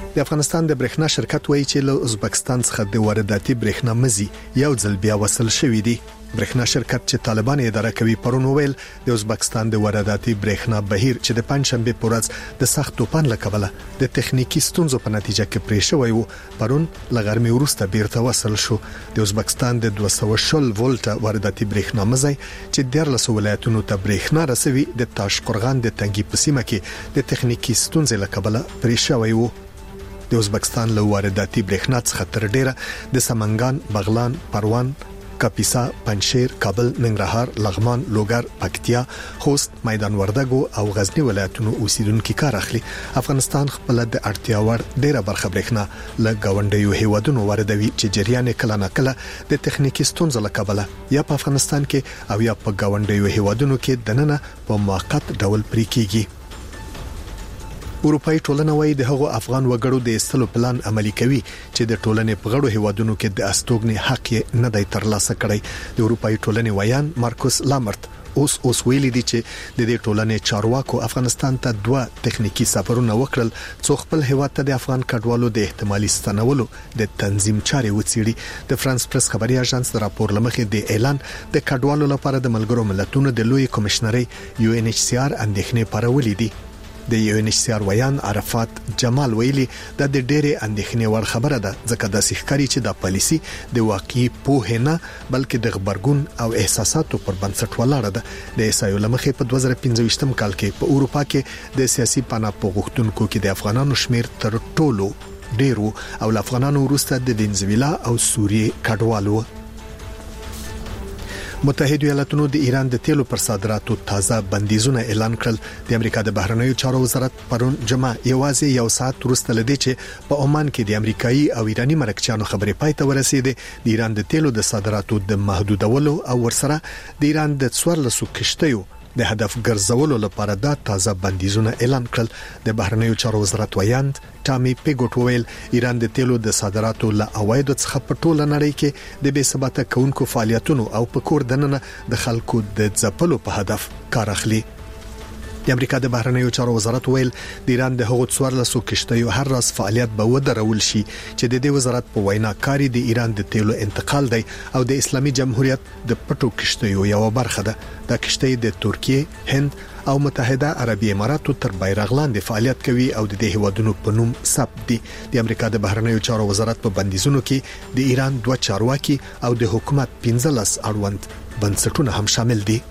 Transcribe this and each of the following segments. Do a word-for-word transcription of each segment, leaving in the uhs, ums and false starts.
د افغانستان د برېښنا شرکت وایي چې له ازبکستان څخه د وارداتي برېښنا مزي یو ځل بیا وصل شوې دي. برېښنا شرکت چې طالبان اداره کوي پرون ویل د ازبکستان د وارداتي برېښنا بهیر چې د پنځشنبه په ورځ د سخت توپان له کبله د تخنیکی ستونزو په نتیجه کې پرې شوی وو پرون لغرمې وروسته بیرته وصل شو. د ازبکستان د دوه سوه شل ولټ وارداتي برېښنا مزي چې د ولایتونو ته برېښنا رسوي د تاشقرغان د تنګي په سیمه کې د تخنیکی ستونزې له کبله پرې شوی وو. د ازبکستان له وارداتي برېښنا څخه تر ډیره د سمنګان، بغلان، پروان، کاپیسا، پنجشیر، کابل، ننګرهار، لغمان، لوګر، پکتیا، خوست، میدان وردګو او غزنی ولایتونو اوسیدونکو کار اخلي. افغانستان خپل د اړتیا وړ ډیره برخه برېښنا له گاونډیو هیوادونو واردوي چې جریان کله نه کله د تخنیکی ستونزو له کبله یا په افغانستان کې او یا په گاونډیو هیوادونو کې دننه په موقت ډول پرې کیږي. اروپאי ټولنه وايي د هغو افغان وګړو د استلو پلان عملی کوي چې د ټولنې په غړو هیوادونو کې د استوګنې حق نه دی ترلاسه کړی. د اروپאי ټولنې ویان مارکوس لامرت اوس اوس ویلي دي چې د دې ټولنې چارواکو افغانستان ته دوه تخنیکی سفرونه وکړل څو خپل هیواد ته د افغان کډوالو د احتمالي ستنولو د تنظیم چارې وڅېړي. د فرانس پریس خبري اژانس د راپور لمخې د اعلان د کډوالو لپاره د ملګرو ملتونو د لوی کمشنري یو ان ایچ سی آر اندېښنې پارولې دي. د یو ان ایچ سی آر ویان عرفات جمال ویلي دا د ډېرې اندېښنې وړ خبره ده ځکه د سیخکاری چې د پالیسی د واقعي پوهه نه بلکې د خبرګون او احساساتو پر بنسټ ولاړه ده. د اسایو لمخې په دوه زره پنځه کال کې په اروپا کې د سیاسي پناه غوښتونکو کې د افغانانو شمیر تر ټولو ډیرو او افغانانو وروسته د وینزویلا او سوریې کډوالو. متحده ایالاتونو د ایران د تیلو پر صادراتو تازه بندیزونه اعلان کړل. د امریکا د بهرنیو چارو وزارت پرون جمعه یوازې یو ساعت وروسته لدی چې په عمان کې د امریکایي او ایرانی مرکچیانو خبرې پای ته ورسېده. د ایران د تیلو د صادراتو د محدودولو او ورسره د ایران د څوارلسو کشتیو د هدف ګرځولو لپاره دا تازه بندیزونه اعلان کړل. د بهرنیو چارو وزارت ویاند ټامي پیګوټ ویل ایران د تیلو د صادراتو له عوایدو څخه په ټوله نړۍ کې د بې ثباته کونکو فعالیتونو او په کور دننه د خلکو د ځپلو په هدف کار اخلي. د امریکا د بهرنیو چارو وزارت ویل د ایران د هغو څوارلسو کشتیو هر راز فعالیت به ودرول شي چې د دې وزارت په وینا کاری د ایران د تیلو انتقال دی او د اسلامي جمهوریت د پټو کشتیو یو برخه ده. دا کشتۍ د ترکیه، هند او متحده عربی اماراتو تر بیرغ لاندې فعالیت کوي او د دې هیوادونو په نوم ثبت دي. د امریکا د بهرنیو چارو وزارت په بندیزونو کې د ایران دوه چارواکي او د حکومت پنځلس اړوند بنسټونه هم شامل دي.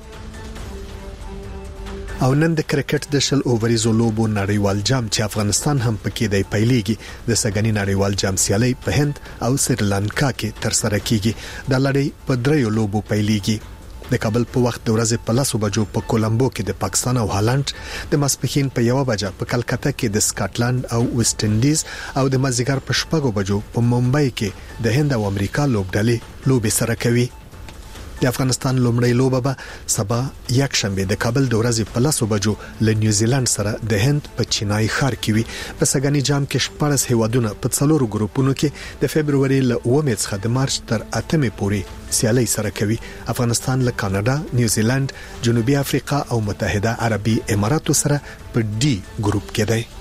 او نن د کرکټ د شل اووريزو لوبو نړیوال جام چې افغانستان هم پکې دی پیلېږي. د سګنی نړیوال جام سیالي په هند او سریلانکا کې تر سره کیږي. د لړۍ په دریو لوبو پیلېږي. د کابل په وخت د ورځې په لسو بجو په کولمبو کې د پاکستان او هالند، د ماسپښین په یو بجه په کلکته کې د سکاټلند او ویسټ انډیز او د مازیګر په شپږو بجو په ممبئی کې د هند او امریکا لوبډلې لوبې سره کوي. د افغانستان لومړی لوبه به سبا یک شنبه د کابل د ورځې په لسو بجو له نیوزیلند سره د هند په چینای ښار کې وي. په سګنی جام کې شپږ هیوادونه په څلورو ګروپونو کې د فبرवरी له اوومې څخه د مارچ تر اتمې پورې سیالي سره کوي. افغانستان له کاناډا، نیوزیلند، جنوبي افریقا او متحده عربي اماراتو سره په ډي ګروپ کې دی.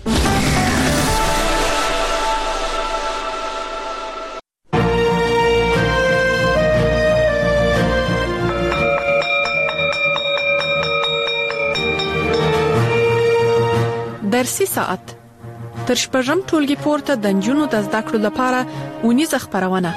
درسي ساعت تر شپږم ټولګي پورته د نجونو د زده کړو لپاره اونیزه خبرونه.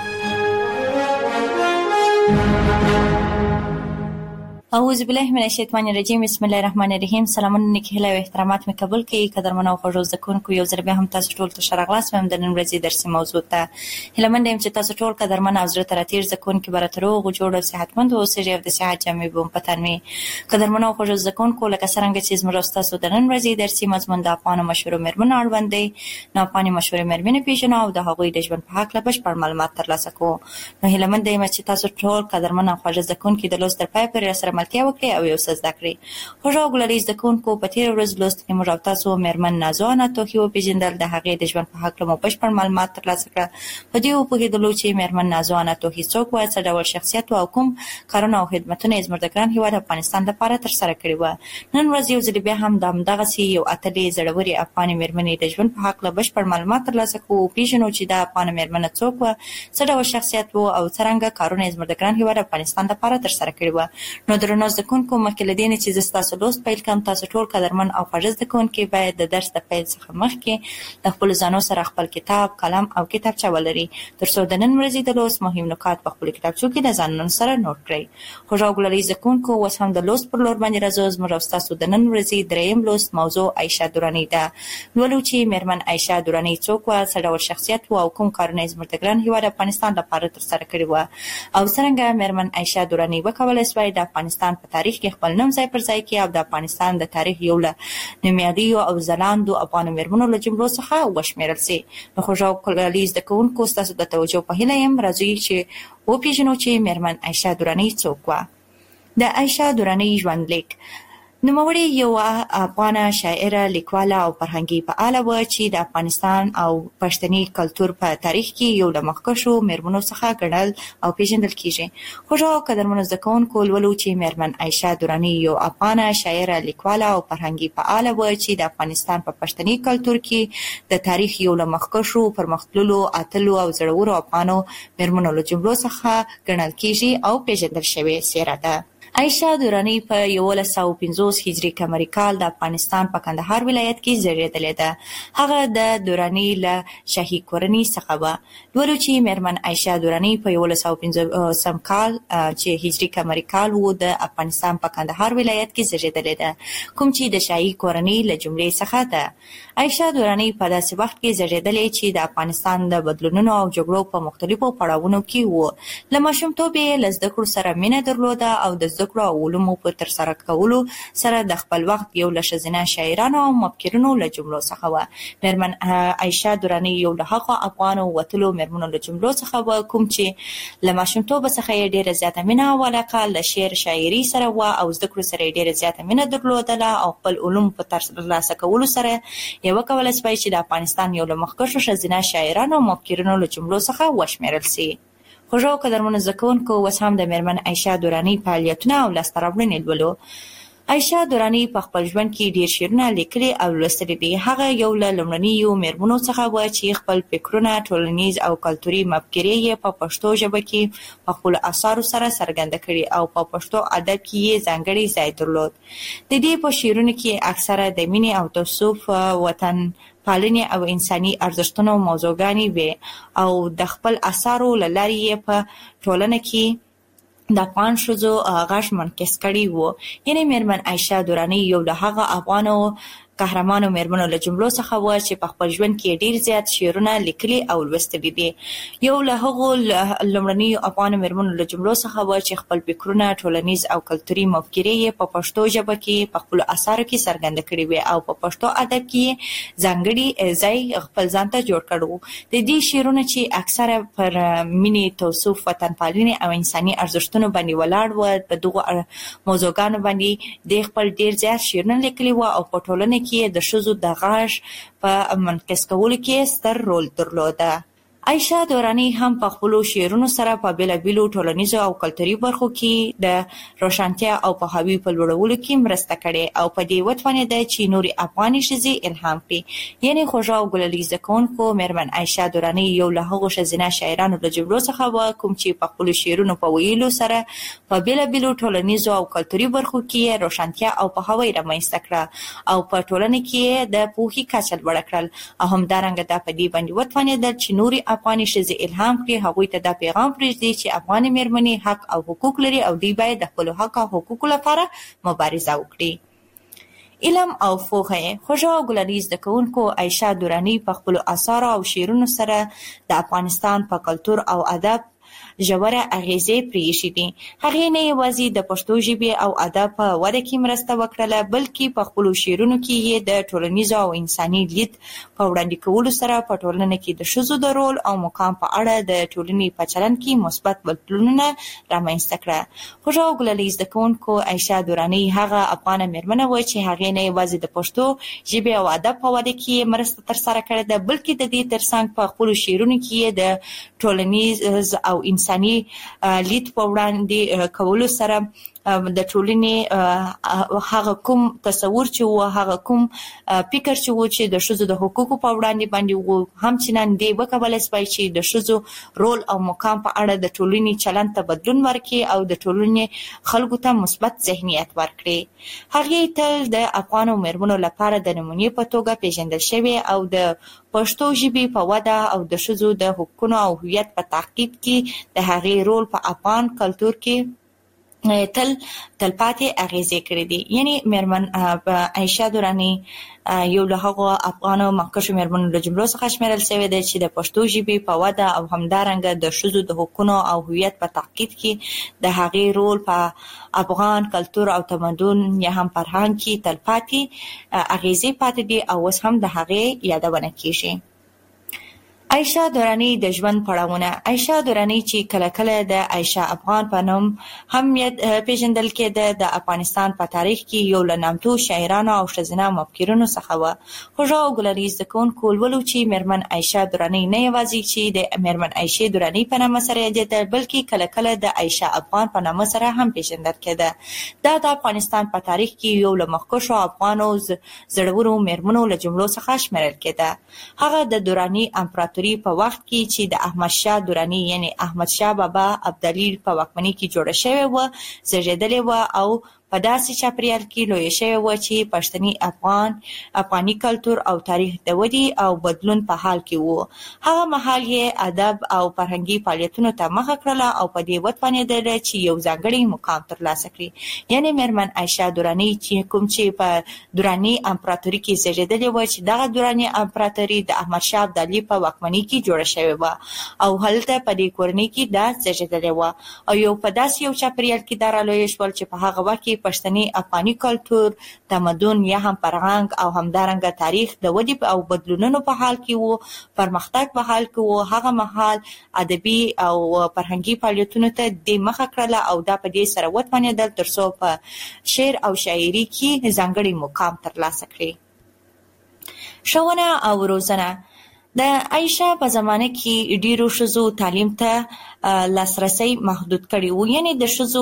اعوذ بالله من الشیطان الرجیم. بسم الله الرحمن الرحیم. سلامونه نیکی هیله او احترامات مې قبول کړئ. قدرمن او خوږو زده کوونکو، یو ځل بیا هم تاسو ټول ته ښه راغلاست. مې د نن ورځې درسي موضوع ته هیله مند یم چې تاسو ټول قدرمن او زړه ته راتیر زده کوونکي به راته روغ جوړ او صحتمند اوسئ او د صحت جامې به مو په تن وي. قدرمن او خوږو زده کوونکو، لکه څرنګه چې زموږ او ستاسو د نن ورځې درسي مضمون د افغانو مشهورو مېرمنو اړوند دی، نو افغاني مشهورې مېرمنې پېژنو او د هغوی د ژوند په هکله بشپړ معلومات ترلاسه کوو. نو هیله مند یم چې تاسو ټول قدرمن او خوږو زده کوونکي د لوست تر پایه پورې راسره ملتیا وکړي او یو څه زده کړي. خوږه ګلالي زده کوونکو په تېره ورځ لوست کې موږ او تاسو مېرمن نازو انا توخي وپېژندل. د هغې د ژوند په هکله مو بشپړ معلومات ترلاسه کړه. په دې وپوهېدلو چې مېرمن نازو انا توخي څوک وه، څه ډول شخصیت و او کوم کارونه او خدمتونه یې زموږ د ګران هېواد افغانستان لپاره ترسره کړي وه. نن ورځ یو ځل بیا هم د همدغسې یو اتلې زړورې افغانې مېرمنې د ژوند په هکله بشپړ معلومات ترلاسه کوو، وپېژنو چې دا افغانه مېرمنه څوک وه، څه ډول شخصیت و او څرنګه کارونه یې زموږ د ګران هېواد افغانستان لپاره ترسره کړي وه. نو درنو زده کوونکو، مخکې له دې نه چې زه ستاسو لوست پیل کړم، تاسو ټول قدرمن او خوږ زده کوونکي باید د درس د پیل څخه مخکې د خپلو ځانو سره خپل کتاب، قلم او کتابچه ولري، تر څو د نن ورځې د لوست مهم نکات په خپلو کتابچو کې د ځانونو سره نوټ کړئ. خوږه ګلالي زده کوونکو، اوس هم د لوست پر لور باندې راځو. زموږ او ستاسو د نن ورځې دریم لوست موضوع عایشه دراني ده. لولو چې مېرمن عایشه دراني څوک وه، څه ډول شخصیت و او کوم کارونه یې زموږ د ګران هېواد افغانستان لپاره ترسره کړي وه، او څرنګه مېرمن عایشه دراني وکولی سوای د افغانستان په تاریخ کې خپل نوم ځای پر ځای کړي او د افغانستان د تاریخ یو له نومیالیو او ځلانده افغانو مېرمنو له جملو څخه وشمېرل سي. نو خوږه ګلالي زده کوونکو، ستاسو د توجه په هیله یم راځئ چې وپېژنو چې مېرمن عایشه دراني څوک وه. د عایشه دراني ژوندلیک. نوموړې یوه افغانه شاعره، لیکواله او فرهنګي فعاله وه چې د افغانستان او پښتني کلتور په تاریخ کې یو له مخکښو مېرمنو څخه ګڼل او پېژندل کېږي. خوږو او قدرمنو زده کوونکو، لولو چې مېرمن عایشه دراني یو افغانه شاعره، لیکواله او فرهنګي فعاله وه چې د افغانستان په پښتني کلتور کې د تاریخ یو له مخکښو، پرمختللو، اتلو او زړورو افغانو مېرمنو له جملو څخه ګڼل کېږي او پېژندل شوې څېره ده. عایشه دراني په یولس سوه پنځوس هجري قمري کال د افغانستان په کندهار ولایت کې زیږېدلې ده. هغه د دراني له شاهي کورنۍ څخه وه. لولو چې مېرمن عایشه دراني په یولس سوه پنځوسم کال چې هجري قمري کال و د افغانستان په کندهار ولایت کې زیږېدلې ده، کوم چې د شاهي کورنۍ له جملې څخه ده. عایشه دراني په داسې وخت کې زیږېدلې چې د افغانستان د بدلونونو او جګړو په مختلفو پړاوونو کې و. له ماشومتوبه یې له زده کړو سره مینه درلوده او د زده کړو او علومو په ترسره کولو سره د خپل وخت یو له ښځینه شاعرانو او مفکرینو له جملو څخه وه. مېرمن عایشه دراني یو له هغو افغانو وتلو مېرمنو له جملو څخه وه کوم چې له ماشومتوبه څخه یې ډېره زیاته مینه او علاقه له شعر شاعري سره وه او زده کړو سره یې ډېره زیاته مینه درلودله او خپل علوم په ترلاسه کولو سره یې وکولی سوای چې د افغانستان یو له مخکښو ښځینه شاعرانو او مفکرینو له جملو څخه وشمېرل سي. خوږو او قدرمنو زده کوونکو، اوس هم د مېرمن عایشه دراني فعالیتونه او لاسته راوړنې لولو. عایشه دراني په خپل ژوند کې ډېر شعرونه لیکلي او لوستلي دي. هغه یو له لومړنیو مېرمنو څخه وه چې خپل فکرونه، ټولنیز او کلتوري مفکورې یې په پښتو ژبه کې په خپلو اثارو سره څرګنده کړي او په پښتو ادب کې یې ځانګړی ځای درلود. د دې په شعرونو کې اکثره د مینې او تعصب، وطن پالنې او انساني ارزښتونو موضوعګانې وې او د خپل اثارو له لارې یې په ټولنه کې د افغان ښځو غږ منعکس کړی و. یعنې مېرمن عایشه دراني یو له هغه افغانو قهرمانو مېرمنو له جملو څخه وه چې په خپل ژوند کې ډېر زیات شعرونه لیکلي او لوستلي دي. یو له هغو لومړنیو افغانو مېرمنو له جملو څخه وه چې خپل فکرونه، ټولنیز او کلتوري مفکورې یې په پښتو ژبه کې په خپلو اثارو کې څرګنده کړي وې او په پښتو ادب کې ځانګړي ځای خپل ځان ته جوړ کړی و. د دې شعرونه چې اکثره پر مینې، تعصب، وطن پالنې او انساني ارزښتونو باندې ولاړ و، په دغو موضوعګانو باندې د خپل ډېر زیات شعرونه لیکلي و او په ټولنه کې د ښځو د غږ په منعکس کولو کې ستر رول درلوده. عایشه دراني هم په خپلو شعرونو سره په بېلابېلو ټولنیزو او کلتوري برخو کې د روښانتیا او پوهاوي په لوړولو کې مرسته کړې او په دې وتوانېده چې نورې افغاني ښځې الهام کړي. یعنې خوږه او ګلالي زده کوونکو، مېرمن عایشه دراني یو له هغو ښځینه شاعرانو له جملو څخه وه کوم چې په خپلو شعرونو په ویلو سره په بېلابېلو ټولنیزو او کلتوري برخو کې روښانتیا او پوهاوی رامنځته کړه او په ټولنه کې د پوهې کچه لوړه کړل او همدارنګه دا په دې باندې وتوانېدل چې نورې افغاني ښځې الهام کړي، هغوی ته دا پیغام پرېږدي چې افغاني مېرمنې حق او حقوق لري او دوی باید د خپلو حق او حقوقو لپاره مبارزه وکړي. علم او پوهه. خوږه او ګلالي زده کوونکو، عایشه دراني په خپلو اثارو او شعرونو سره د افغانستان په کلتور او ادب ژوره اغیزې پرېښې دي. هغې نه یوازې د پښتو ژبې او ادب په وده کې مرسته وکړله، بلکې په خپلو شعرونو کې یې د ټولنیزو او انساني لید په وړاندې کولو سره په ټولنه کې د ښځو د رول او مقام په اړه د ټولنې په چلند کې مثبت بدلونونه رامنځته کړه. خوږه او ګلالۍ زده کوونکو عایشه دراني هغه افغانه مېرمنه وه چې هغې نه یوازې د پښتو ژبې او ادب په وده کې مرسته ترسره کړې ده، بلکې د دې ترڅنګ په خپلو شعرونو کې یې د ټولنیز او انساني لید په وړاندې کولو سره د ټولنې هغه کوم تصور چې و، هغه کوم فکر چې و چې د ښځو د حقوقو په وړاندې باندې و، همچنان دې وکولی شوای چې د ښځو رول او مقام په اړه د ټولنې چلند ته بدلون ورکړي او د ټولنې خلکو ته مثبت ذهنیت ورکړي. هغې تل د افغانو مېرمنو لپاره د نمونې په توګه پیژندل شوې او د پښتو ژبې په وده او د ښځو د حقوقو او هویت په تحقیق کې د هغې رول په افغان کلتور کې تل تلپاتې اغیزې کړې دي. یعنی مېرمن عایشه دراني یو له هغو افغانو مخکښو مېرمنو له جملو څخه شمیرل شوې ده چې د پښتو ژبې په وده او همدارنګه د ښځو د حقوقو او هویت په تحقیق کې د هغې رول په افغان کلتور او تمدن یا هم فرهنګ کې تلپاتې اغیزې پاتې دي او اوس هم د هغې یادونه کیږي. عایشه دراني د ژوند پړاوونه. عایشه دراني چې کله کله د عایشه افغان په نوم هم پیژندل کېده، د افغانستان په تاریخ کې یو له نامتو شاعرانو او ښځینه مفکرینو څخه وه. خوږه او ګلالۍ زده کوونکو ولولو چې مېرمن عایشه دراني نه یوازې چې د مېرمن عایشې دراني په نامه سره یادېده، بلکې کله کله د عایشه افغان په نامه سره هم پیژندل کېده. دا د افغانستان په تاریخ کې یو له مخکښو افغانو زړورو مېرمنو له جملو څخه شمیرل کېده. هغه د دراني امپراتوري په وخت کې چې د احمد شاه دراني یعنی احمد شاه بابا ابدالي په واکمنۍ کې جوړه شوې وه زېږېدلې وه او په داسې چاپریال کې لویه شوې وه چې پښتني افغان افغاني کلتور او تاریخ د ودې او بدلون په حال کې وو. هغه مهال یې ادب او فرهنګي فعالیتونو ته مخه کړله او په دې وتوانېدله چې یو ځانګړی مقام ترلاسه کړي. یعنی مېرمن عایشه دراني چې کوم چې په دراني امپراتوري کې زېږېدلې وه چې دغه دراني امپراتوري د احمد شاه ابدالي په واکمنۍ کې جوړه شوې وه او هلته په دې کورنۍ کې دا زېږېدلې وه او یو په داسې یو چاپریال کې دا رالویه شول چې په هغه وخت کې پښتني افغاني کلتور، تمدن یا هم فرهنګ او همدارنګه تاریخ د ودې او بدلونونو په حال کې وو، پرمختګ په حال کې وو. هغه مهال ادبي او فرهنګي فعالیتونو ته د مخه کړله او دا په دې سره وتوانېدل ترڅو په شعر او شاعري کې ځانګړی مقام ترلاسه کړي. ښوونه او روزنه. د عایشه په زمانه کې ډیرو ښځو تعلیم ته لاسرسي محدود کړی و، یعنی د ښځو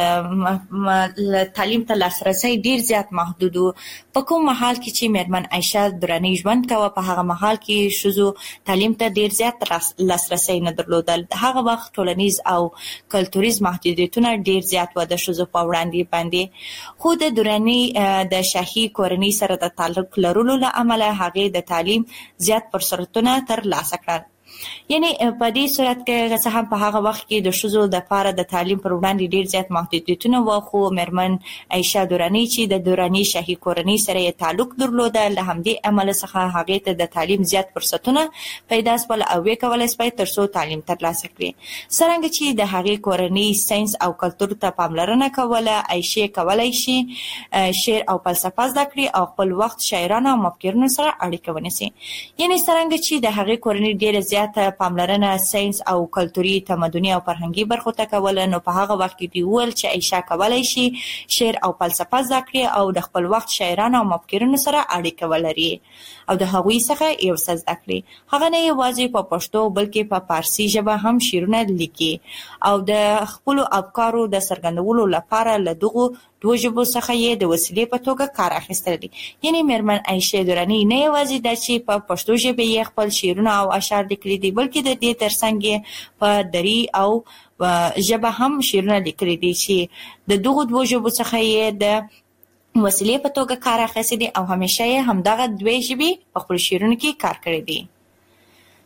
تعلیم ته لاسرسي ډیر زیات محدود و. په کوم مهال کې چې مېرمن عایشه دراني ژوند کوه په هغه مهال کې ښځو تعلیم ته ډیر زیات لاسرسي نه درلودل. هغه وخت ټولنیز او کلتوریز محدودیتونه ډیر زیات و د ښځو په وړاندې باندې. خو د دراني د شاهي کورنۍ سره د تعلق لرلو له امله هغې د تعلیم زیات فرصتونه تر لاسه کړل. یعنی په دې صورت کې څه هم په هغه وخت کې د ښځو لپاره د تعلیم پر وړاندې ډیر زیات محدودیتونه وو، خو مېرمن عایشه دراني چې د دراني شاهي کورنۍ سره یې تعلق درلوده له همدې امله څخه هغې ته د تعلیم زیات فرصتونه پیدا شول او ویې کولی شوای ترڅو تعلیم ترلاسه کړي. څرنګه چې د هغې کورنۍ ساینس او کلتور ته پاملرنه کوله، عایشې کولی شي شعر او فلسفه زده کړي او خپل وخت شاعرانو او مفکرینو سره اړیکه ونیسي. یعنی څرنګه چې د هغې کورنۍ ډیره زیات پاملرنه ساینس او کلتوري تمدني او فرهنګي برخو ته کوله، نو په هغه وخت کې دوی وویل چې عایشه کولی شي شعر او فلسفه زده کړي او د خپل وخت شاعرانو او مفکرینو سره اړیکه ولري او د هغوی څخه یو څه زده کړي. هغه نه یوازې په پښتو بلکې په فارسي ژبه هم شعرونه لیکي او د خپلو افکارو د څرګندولو لپاره له دغو دوه ژبو څخه یې د وسیلې په توګه کار اخیستل دي. یعنی مېرمن عایشه دراني نه یوازې دا چې په پښتو ژبه یې خپل شعرونه او اشعار لیکلي دي، بلکې د دې ترڅنګ یې په دري او ژبه هم شعرونه لیکلي دي چې د دغو دوه ژبو څخه یې د وسیلې په توګه کار اخیستی دي او همیشه یې همدغه دوه ژبې په خپل شعرونو کې کار کړی دی.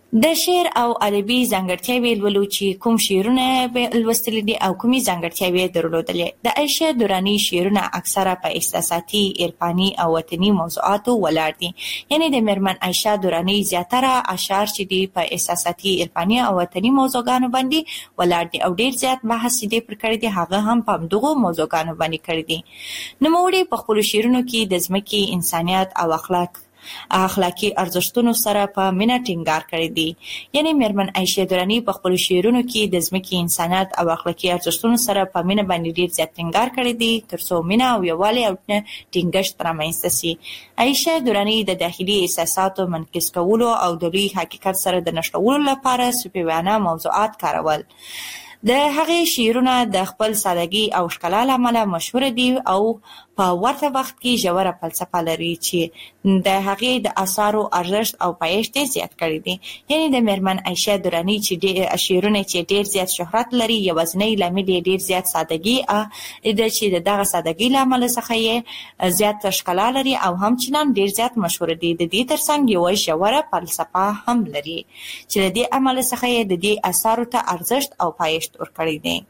د شعر او ادبي ځانګړتیاوې لولو چې کوم شعرونه لوستل دي او کومې ځانګړتیاوې درلودلې. د عایشه درانی شعرونه اکثره په احساساتي، عرفاني او وطني موضوعاتو ولاړ دي. یعنی د میرمن عایشه درانی زیاتره اشعار چې دي په احساساتي، عرفاني او وطني موضوعګانو باندې ولاړ دي او ډیر زیات بحث دي پر کړی دي، هغه هم په دغه موضوعګانو باندې کړی دي. نوموړي په خپل شعرونو کې د ځمکې، انسانیت او اخلاق اخلاقی ارزښتونو سره په مینه ټینګار کړی دی. یعنی میرمن عایشه درانی په خپل شعرونو کې د ځمکې، انسانیت او اخلاقی ارزښتونو سره په مینه باندې ډیر زیات ټینګار کړی دی ترڅو مینه او یووالی او ټینګښت رامنځته شي. عایشه درانی د داخلي احساساتو منعکس کولو او د لوی حقیقت سره د نښلولو لپاره صوفیانه موضوعات کارول. د هغې شعرونه د خپل سادګي او ښکلا له امله مشهور دي او په ورته وخت کې ژوره فلسفه لري چې د هغې د اثارو ارزښت او پایښت زیات کړی دی. یعنی د میرمن عایشه درانی چې ډېر شعرونه چې ډېر زیات شهرت لري، یوازینی لامل یې ډېر زیات سادګي ده چې د دغه سادګي له امله څخه یې زیات ښکلا لري او همچنان ډېر زیات مشهور دي. د دې ترڅنګ یوه ژوره فلسفه هم لري چې د دې امله څخه یې د دې اثارو ته ارزښت او پایښت ورکړی دی.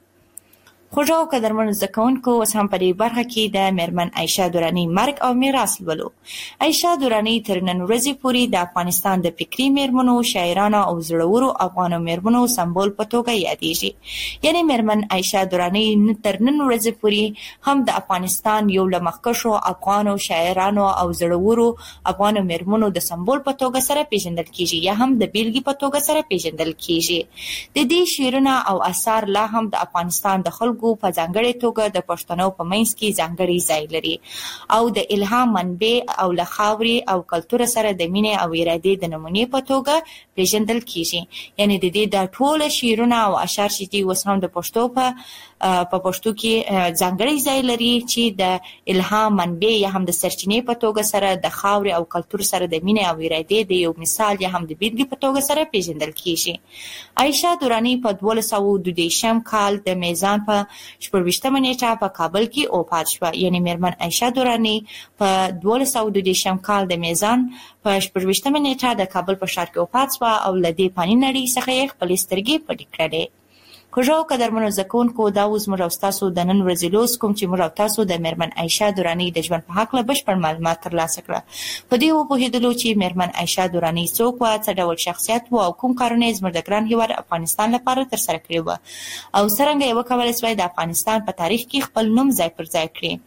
خوږو او قدرمنو زده کوونکو، اوس هم په دې برخه کې د میرمن عایشه درانی مرګ او میراث لولو. عایشه درانی تر نن ورځې پورې د افغانستان د فکري میرمنو، شاعرانو او زړورو افغانو میرمنو سمبول په توګه یادېږي. یعنی میرمن عایشه درانی تر نن ورځې پورې هم د افغانستان یو له مخکښو افغانو شاعرانو او زړورو افغانو میرمنو د سمبول په توګه سره پیژندل کیږي یا هم د بیلګې په توګه سره پیژندل کیږي. د دې شعرونه او اثار لا هم د افغانستان د خلکو په ځانګړې توګه د پښتنو په منځ کې ځانګړی ځای لري او د الهام منبع او له خاورې او کلتور سره د مینې او ارادې د نمونې په توګه پیژندل کیږي. یعنی د دې د ټول شعرونه او اشعار چې دي اوس هم د پښتو په په پښتو کې ځانګړی ځای لري چې د الهام منبع یا هم د سرچینې په توګه سره د خاورې او کلتور سره د مینې او ارادې د یو مثال یا هم د بیلګې په توګه سره پیژندل کیږي. عایشه درانی په دولس سوه دوه دېرشم کال د میزان په شپږویشتمه نیټه په کابل کې وفات شوه. یعنی میرمن عایشه درانی په دولس سوه دوه دېرشم کال د میزان په شپږویشتمه نیټه د کابل په ښار کې وفات شوه او له دې فاني نړۍ څخه یې خپلې سترګې پټې کړې. خوږو او قدرمنو زده کوونکو، دا اوس موږ او ستاسو د نن ورځې لوست کوم چې موږ او تاسو د میرمن عایشه درانی د ژوند په هکله بشپړ معلومات ترلاسه کړه. په دې وپوهېدلو چې میرمن عایشه درانی څوک وه، څه ډول شخصیت و او کوم کارونه یې زموږ د ګران هېواد افغانستان لپاره ترسره کړي وه او څرنګه یې وکولی سوای د افغانستان په تاریخ کې خپل نوم ځای پر ځای کړي.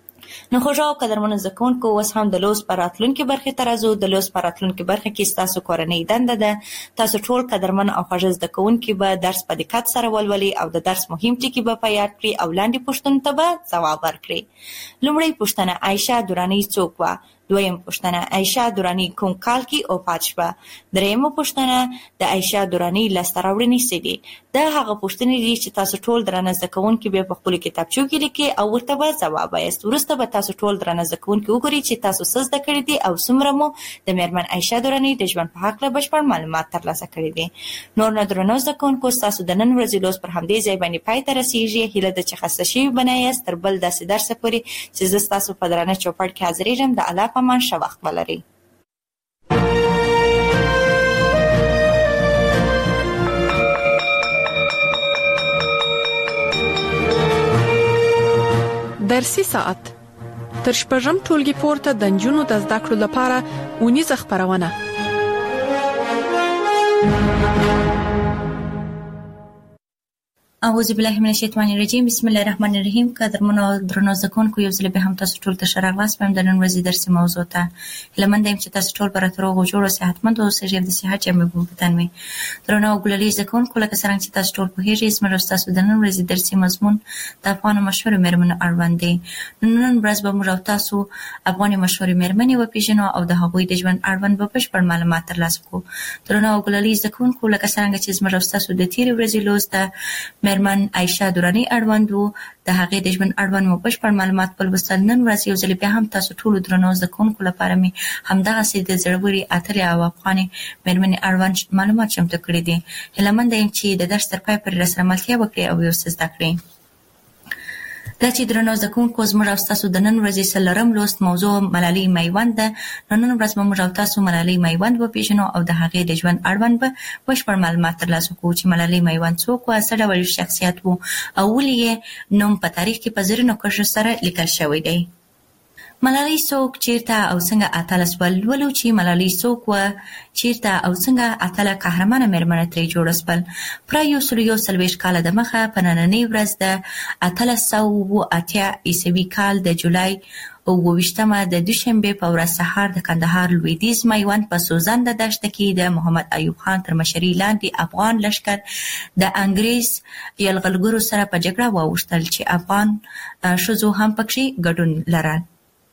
نو خوږو او قدرمنو زده کوونکو، اوس هم د لوست په راتلونکې برخې ته راځو. د لوست په راتلونکې برخه کې ستاسو کورنۍ دنده ده تاسو ټول قدرمن او خوږ زده کوونکي به درس په دقت سره ولولئ او د درس مهم ټکي به په یاد کړئ او لاندې پوښتنو ته به ځواب ورکړئ. لومړی پوښتنه: عایشه درانی څوک وه؟ دویم پوښتنه: عایشه درانی کوم کال کې وفات شوه؟ دریمه پوښتنه: د عایشه درانی لاسته راوړنې څه دي؟ دا هغه پوښتنې دي چې تاسو ټول درنه زده کوونکي به په خپلو کتابچو کې لیکئ او ورته به ځواب وایاست. وروسته به تاسو ټول درنه زده کوونکي وګورئ چې تاسو څه زده کړي دي او څومره مو د میرمن عایشه درانی د ژوند په هکله بشپړ معلومات ترلاسه کړي دي. نور نو درنو زده کوونکو، ستاسو د نن ورځې لوست پر همدې ځای باندې پای ته رسېږي. هیله ده چې خسته شوي به نه یاست تر بل داسې درسه پورې چې زه ستاسو په درانه چوپړ کې حاضرېږم. د الله په امان، ښه وخت ولرئ. درسي ساعت تر شپږم ټولګي پورته د نجونو د زده کړو لپاره اونیزه خپرونه. اعوذ بالله من الشیطان الرجیم. بسم الله الرحمن الرحیم. قدرمنو درنو زده کوونکو، یو ځل بیا هم تاسو ټول ته ښه راغلاست. په د نن ورځې درسي موضوع ته هیله مند یم چې تاسو ټول به راته روغ او جوړ او صحتمند اوسئ او د صحت جامې به په تن وي. درنو او ګلالي زده کوونکو، لکه څرنګه چې تاسو ټول پوهېږئ، زموږ او ستاسو د نن ورځې درسي مضمون د افغانو مشهورو میرمنو اړوند دی. نن ورځ به موږ او تاسو افغاني مشهورې میرمنې وپېژنو او د هغوی د ژوند اړوند به بشپړ معلومات ترلاسه کړو. درنو او ګلالي زده کوونکو، لکه څرنګه چې زموږ او ستاسو د تېرې ورځې لوست د میرمن عایشه درانی اړوند وو، د هغې د ژوند اړوند مو بشپړ معلومات ولوستل. نن ورځ یو ځل بیا هم تاسو ټولو درنو زده کوونکو لپاره مې همدغسې د زړورې اتلې او افغانې میرمنې اړوند معلومات چمتو کړي دي. هیله منده یم چې د درس تر پای پورې راسره ملتیا وکړئ او یو څه زده کړئ. دا چې درنو زکونکو زموږ او تاسو د نن ورځې څلورم لوست موضوع ملالۍ میوند ده. نن ورځ موږ او تاسو ملالۍ میوند وپېژنو او د هغې د ژوند اړوند به بشپړ معلومات ترلاسه کوو چې ملالۍ میوند څوک وه، څه ډول شخصیت و او ولې یې نوم په تاریخ کې په زرینو کرښو سره لیکل شوی دی. ملالۍ څوک، چیرته او څنګه اتله سول؟ ولو چې ملالۍ څوک وه، چیرته او څنګه اتله قهرمانه مېرمنه ترې جوړه سول؟ پوره یو سل یو څلوېښت کاله دمخه په نننۍ ورځ د اتلس سوه اووه اتیا عیسوي کال د جولای اووه ویشتمه د دوشنبې په ورځ سهار د کندهار لویدیځ میوند په سوزنده دښته کې د محمد ایوب خان تر مشرۍ لاندې افغان لښکر د انګریز یرغلګرو سره په جګړه واوښتل چې افغان ښځو هم پکې ګډون لرل.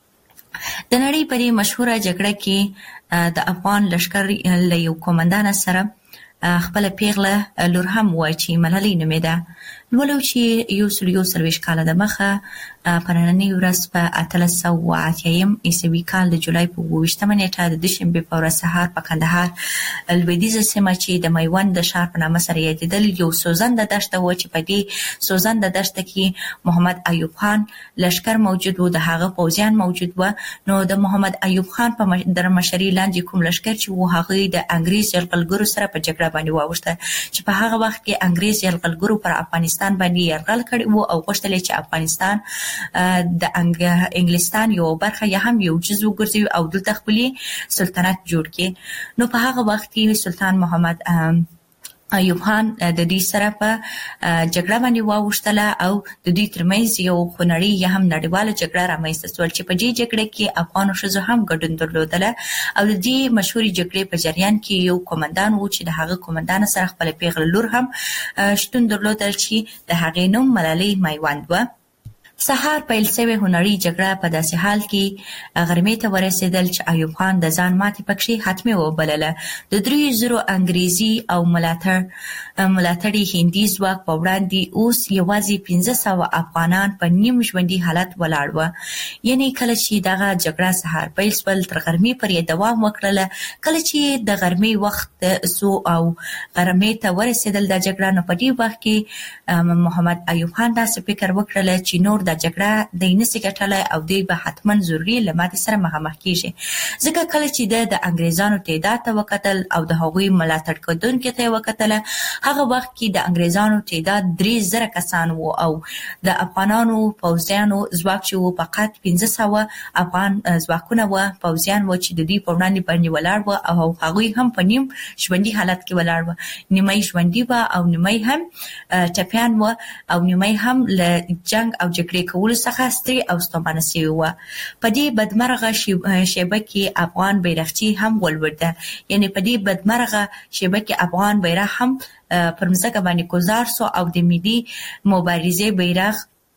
د نړۍ په دې مشهوره جګړه کې د افغان لښکر له یو قومندان سره خپله پیغله لور هم وه چې ملالۍ نومېده. ولو چې یو سل یو څلوېښت کاله دمخه په نننۍ ورځ په اتلس سوه اووه اتیایم عیسوي کال د جولای په اووه ویشتمه نیټه د دوشنبې په ورځ سهار په کندهار لویدیځه سیمه چې د میوند د ښار په نامه سره یادېدل یو سوزنده دښته وه چې په دې سوزنده دښته کې محمد ایوب خان لښکر موجود و، د هغه پوځیان موجود وه. نو د محمد ایوب خان په در مشرۍ لاندې کوم لښکر چې و هغوی د انګریز یرغلګرو سره په جګړه باندې واوښته چې په هغه وخت کې انګریز یرغلګرو پر افغانستان باندې یرغل کړی و او غوښتل یې چې افغانستان د انګلستان یو برخه یا هم یو جزو ګرځوي او دلته خپل سلطنت جوړ کړي. نو په هغه وخت کې سلطان محمد ایوب خان د دې سره په جګړه باندې واوښتله او د دوی ترمنځ یو خونړۍ یا هم نړیواله جګړه رامنځته شول چې په دې جګړه کې افغانو ښځو هم ګډون درلودله او د دې مشهورې جګړې په جریان کې یو قومندان و چې د هغه قومندان سره خپله پیغله لور هم شتون درلودل چې د هغې نوم ملالۍ میوند وه. سهار پیل شوې هنري جګړه په داسې حال کې غرمې ته ورسېدل چې ایوب خان د ځان ماتې پکې حتمي وبلله. د دریو زرو انګریزي او ملاتړ ملاتړي هندي ځواک په وړاندې اوس یوازې پنځه سوه افغانان په نیم ژوندي حالت ولاړ وه. یعنې کله چې دغه جګړه سهار پیل شول تر غرمې پورې دوام وکړله. کله چې د غرمې وخت سو او غرمې ته ورسېدل د جګړه، نو په دې وخت کې محمد ایوب خان داسې فکر وکړله چې نور د جګړه دی نسي ګټلی او دوی به حتما ضروري له ماتې سره مخامخ کېږي. ځکه کله چې د د انګریزانو تعداد ته وکتل او د هغوی ملاتړ کوونکو ته یې وکتله، هغه وخت کې د انګریزانو تعداد درې زره کسان و او د افغانانو پوځیانو ځواک چې و فقط پنځه سوه افغان ځواکونه وه، پوځیان و چې د دوی په وړاندې باندې ولاړ وه او هغوی هم په نیم ژوندي حالت کې ولاړ وه. نیمه ژوندي وه او نیمه هم ټپیان وه او نیمه هم له جنګ او جګړې کولو څخه ستړي او ستومانه شوي وه. په دې بدمرغه شیبه کې افغان بیرغچی هم ولوېده. یعنې په دې بدمرغه شیبه کې افغان بیرغ هم پر مځکه باندې ګذار سو او د ملي مبارزې بیرغ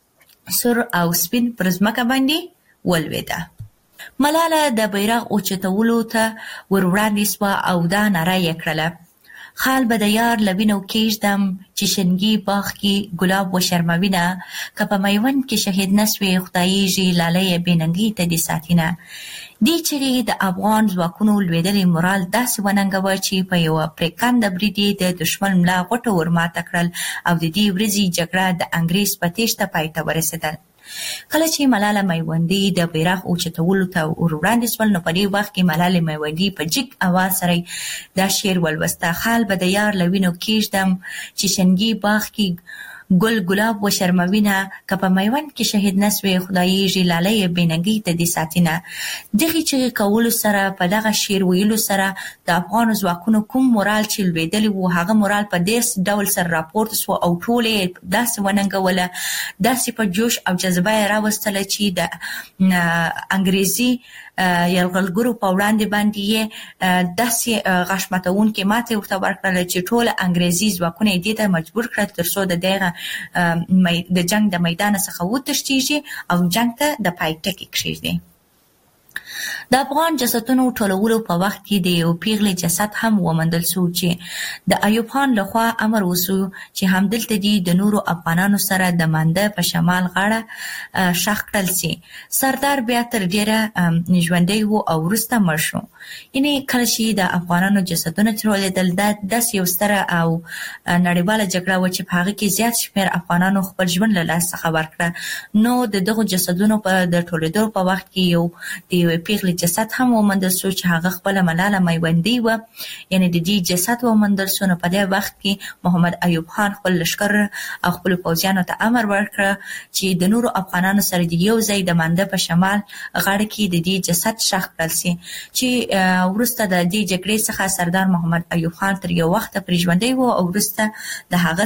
سور او سپین پر ځمکه باندې ولوېده. ملاله د بیرغ اوچتولو ته ور وړاندې سوه او دا ناره یې کړله: خال به د یار له وینو کېږدم چې شنګي باغ کې ګلاب وشرموینه، که په میوند کې شهید نه سوې خدایږي لالی بې ننګۍ ته دې ساتینه. دې چغې د افغان ځواکونو لوېدلې مورال داسې وننګوه چې په یوه پرېکنده برید یې د دښمن ملا غوټه ورماته کړل او د دې ورځې جګړه د انګریز په تېښته پای ته ورسېدل. کله چې ملاله میوندي د بیرغ اوچتولو ته ور وړاندې سول، نو په دې وخت کې ملاله میوندي په جګ اواز سره دا شعر ولوسته: خال به د یار له وینو کېږدم چې شنګي باغ کې ګل ګلاب وشرموینه، که په میوند کې شهید نه سوې خدایږي لالی بې ننګۍ ته دې ساتینه. دغې چغې کولو سره، په دغه شعر ویلو سره د افغانو ځواکونو کوم مورال چې لوېدلی و هغه مورال په داسې ډول سره راپورته سو او ټول یې داسې وننګوله، داسې په جوش او جذبه یې راوستله چې د انګریزي یرغلګرو په وړاندې باندې یې داسې غاښ ماتونکې ماتې ورته ورکړله چې ټول انګریزي ځواکونه یې دې ته مجبور کړل تر څو د دغه د جنګ د میدان څخه وتښتېږي او جنګ ته د پای ټکی کېږدي. د افغان جسدونو ټولولو په وخت کې د یو پیغلې جسد هم ومندل شو چې د ایوب خان لخوا امر وسو چې همدلته دي د نورو افغانانو سره د مانده په شمال غاړه شخ کړل شي. سردار بیا تر ډیره ژوندی وو او وروسته مړ شو. یعنی کله چې د افغانانو جسدونه ټولېدل دا داسې یو ستره او نړیواله جګړه وه چې په هغه کې زیات شمېر افغانانو خپل ژوند له لاسه څخه ورکړه. نو د دغو جسدونو په د ټولېدو په وخت کې یو د یوې پیغلې جسد هم ومندل شو چې هغه خپله ملاله میوندۍ وه، یعنې د دې جسد ومندل شو. نو په دې وخت کې محمد ایوب خان خپل لښکر او خپلو پوځیانو ته امر ورکړه چې د نورو افغانانو سره د یو ځای د مانده په شمال غاړه کې د دې جسد شخ کړل شي، چې وروسته د دې جګړې څخه سردار محمد ایوب خان تر یو وخته پرې ژوندی و او وروسته د هغه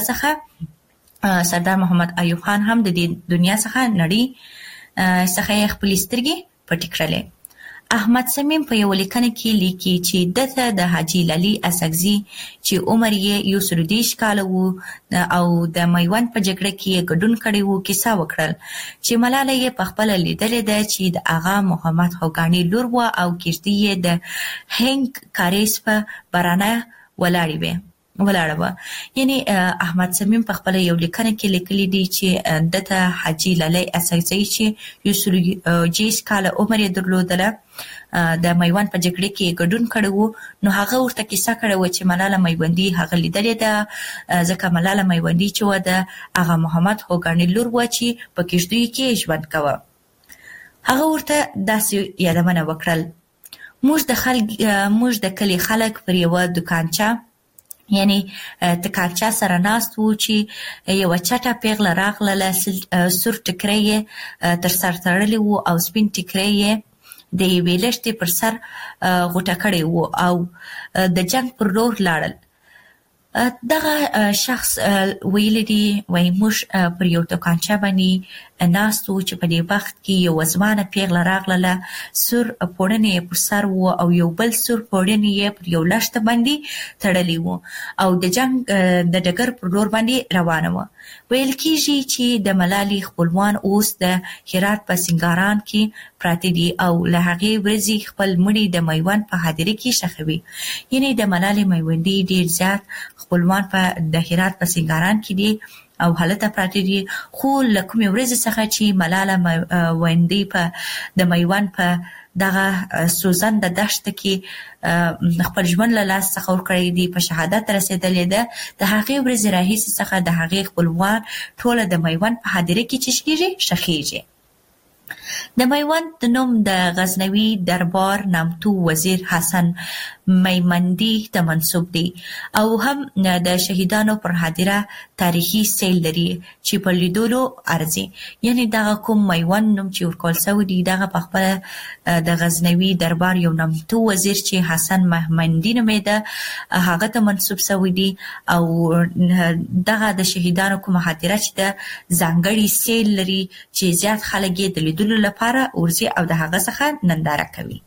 څخه سردار محمد ایوب خان هم د دې دنیا څخه نړۍ څخه یې خپلې سترګې پټې کړلې. احمد صمیم په یو لیکنه کې لیکي چې دته د حاجي لالي اسکزي چې عمر یې یو سل دېرش کاله و او د میوند په جګړه کې ګډون کړی و کیسه وکړل چې ملاله یې په خپله لیدلې ده چې د آغا محمد خوګاني لور وه او کښتۍ یې د هنګ کاریز په برانه ولاړې وې ولاړه وه. یعنی احمد صمیم په خپله یو لیکنه کې لیکلی دی چې دته حاجي لالی اسکزي چې یو سل دېرش کاله عمر یې درلودله د میوند په جګړه کې ګډون کړی و. نو هغه ورته کیسه کړې وه چې ملاله میوندي هغه لیدلې ده، ځکه ملاله میوندي چې وه د آغا محمد خوګاني لور وه چې په کښتیو کې ژوند کوه. هغه ورته داسې یادونه وکړل. موږ د خلک موږ د کلي خلک پر یوه دوکانچه یعنی تکانچه سره ناست وو چې یوه چټه پیغله راغله، سور ټکری یې تر سر تړلی وو او سپین ټکری یې د یوې لښتې پر سر غوټه کړی وو او د جنګ پر لور لاړل. دغه شخص ویلی دی وایي موږ پر یو دوکانچه باندې ناست وو چې په دې وخت کې یوه ځوانه پیغله راغله، سور پوړنې یې پر سر وو او یو بل سور پوړنې یې پر یو لښته باندې تړلی وو او د جنګ د ډګر پر لور باندې روانه وه. ویل کېږي چې د ملالې خپلوان اوس د هرات په سینګاران کې پراته دي او له هغې ورځې خپل مړي د میوند په هدیره کې ښخوي. یعنې د ملالې میوندي ډېر زیات خپلوان په د هرات په سینګاران کې دي او هلته پراته دي، خو له کومې ورځې څخه چې ملاله میوندي په د میوند په دغه سوزنده دښته کې خپل ژوند له لاس څخه ورکړی دی، په شهادت رسېدلې ده، د هغې ورځې راهیسې څخه د هغې خپلوان ټوله د میوند په هدیره کې چې کېږي ښخېږي. د میوند د نوم د غزنوي دربار نامتو وزیر حسن میمندي ته منسوب دی او هم د شهیدانو پر هدیره تاریخي سیل لري چې په لیدلو ارزي. یعنی دغه کوم میوند نوم چې ورکول شوی دی دغه په خپله د غزنوي دربار یو نامتو وزیر چې حسن میمندي نومېده هغه ته منسوب شوی دی او دغه د شهیدانو کومه هدیره چې د ځانګړي سیل لري چې زیات خلک یې د لیدلو لپاره ورځي او د هغه څخه ننداره کوي.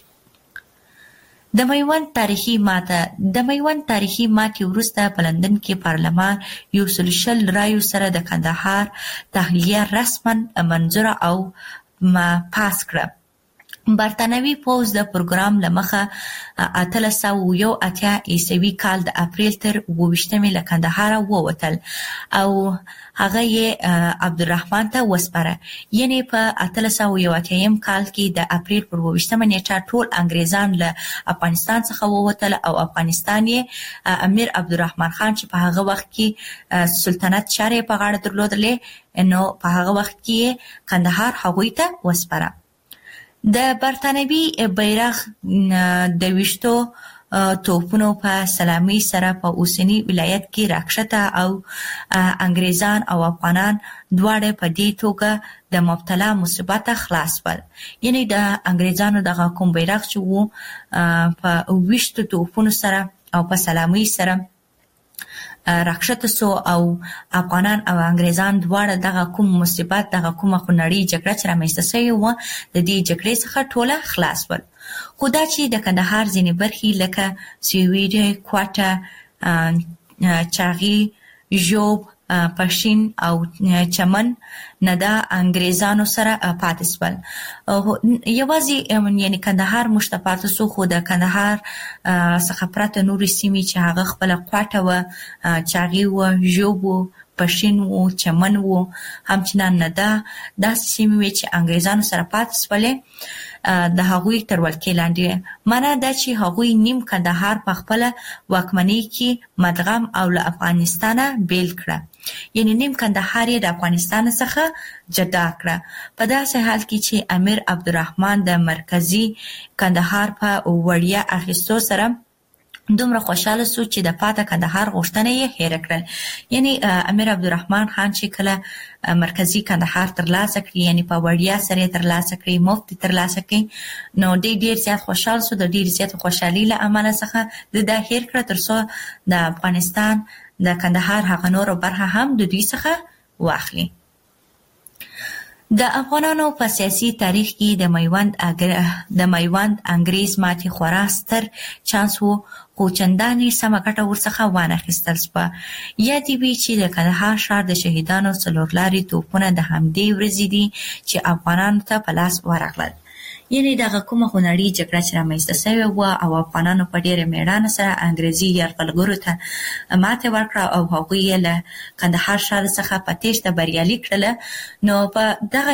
د میوند تاریخي ماته د میوند تاریخي ماتې وروسته په لندن کې پارلمان یو سل شل رایو سره د کندهار تحلیه رسما منظوره او پاس کړه. برتانوي پوځ د پروګرام له مخه اتلس سوه یو اتیا عیسوي کال د اپریل تر اووه ویشتمې له کندهاره ووتل او هغه یې عبدالرحمن ته وسپاره. یعنې په اتلس سوه یو اتیایم کال کې د اپریل پر اووه ویشتمه نیټه ټول انګریزان له افغانستان څخه ووتل او افغانستان یې امیر عبدالرحمن خان چې په هغه وخت کې سلطنت چارې په غاړه درلودلې نو په هغه وخت کې کندهار هغوی ته وسپاره. د برتانوي بیرغ د ویشتو توپونو په سلامي سره په اوسني ولایت کې راکښته او انګریزان او افغانان دواړه په دې توګه د مبتلا مصیبت خلاص ول. یعنی د انګریزانو دغه کوم بیرغ چې وو په ویشتو توپونو سره او په سلامي سره راکښته سو او افغانان او انګریزان دواړه دغه کوم مصیبت دغه کومه خونړۍ جګړه چې رامنځته شوې وه د دې جګړې څخه ټوله خلاص ول. خو دا چې د کندهار ځینې برخې لکه سویډي، کوټه، چاغي، ژوب، پښین او چمن نه د انګریزانو سره پاتې شول. یوازې یعنی کندهار مشتپات سو خو د کندهار څخه پرته نورې سیمې چې هغه خپل قواټه و چاغي و ژوبو پښین و چمن و همچنان نه دا د سیمې چې انګریزانو سره پاتې شولې د هغوی تر ولکې لاندې معنا دا چې هغوی نیم کندهار په خپل واکمنۍ کې مدغم او له افغانستانه بیل کړه، یعنی نیم کندهار د افغانستان څخه جدا کړه. په داسې حال کې چې امیر عبدالرحمن د مرکزی کندهار په وړیا اخیستو سره دومره خوشاله سو چې د پاته کندهار غوښتنه یې هېر کړل. یعنی امیر عبدالرحمن خان چې کله مرکزی کندهار ترلاسه کړی، یعنی په وړیا سره ترلاسه کړی، مفت ترلاسه کړی، نو ډېر ډېر زیات خوشاله سو. د ډېر زیات خوشحالي له امله څخه د دا هېر کړ ترڅو د افغانستان د کندهار هغه نور برخه هم د دوی څخه واخلي. د افغانانو په سیاسي تاریخ کې د میوند د میوند انګریز ماتې خورا ستر چانس وو، خو چندانې سمه ګټه ورڅخه وانخیستل شوه. یا دې وي چې د کندهار ښار د شهیدانو څلور لارې توپونه د همدې ورځې دي چې افغانانو ته په لاس ورغلل. یعنی دغه کومه خونړۍ جګړه چې رامنځته شوې وه او افغانانو په ډېره مېړانه سره انګریزي یرغلګرو ته ماتې ورکړه او هغوی یې له کندهار ښار څخه په تېښته بریالي کړله، نو په دغه